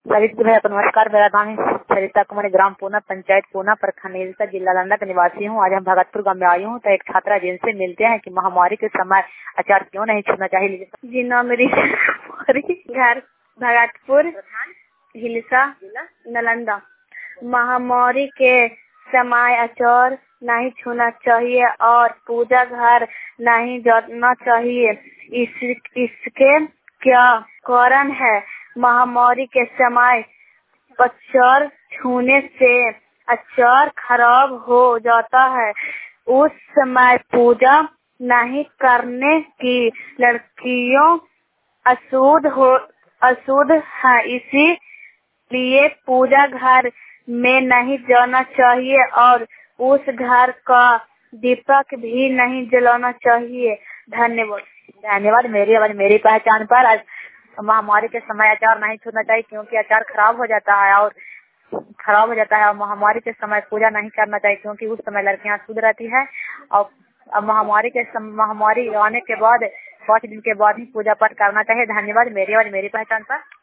सवित्र भाई नमस्कार। मेरा नाम है सरिता कुमारी, ग्राम पूना, पंचायत पूना, प्रखंड नीलसा, जिला नालंदा का निवासी हूँ। आज हम भगतपुर गाँव में आई हूँ तो एक छात्रा जिनसे मिलते हैं कि महामारी के समय अचार क्यों नहीं छूना चाहिए। जी नाम मेरी घर भगतपुर, हिलसा, नालंदा। महामारी के समय अचार नहीं छूना चाहिए और पूजा घर नहीं जाना चाहिए। इसके क्या कारण है? महामारी के समय अचार छूने से अचार खराब हो जाता है। उस समय पूजा नहीं करने की लड़कियों अशुद्ध है, इसीलिए पूजा घर में नहीं जाना चाहिए और उस घर का दीपक भी नहीं जलाना चाहिए। धन्यवाद। मेरी पहचान पर महामारी के समय अचार नहीं छूना चाहिए क्योंकि अचार खराब हो जाता है और महामारी के समय पूजा नहीं करना चाहिए क्योंकि उस समय लड़कियां शुद्ध रहती है और महामारी आने के बाद 5 दिन के बाद ही पूजा पाठ करना चाहिए। धन्यवाद। मेरी पहचान पर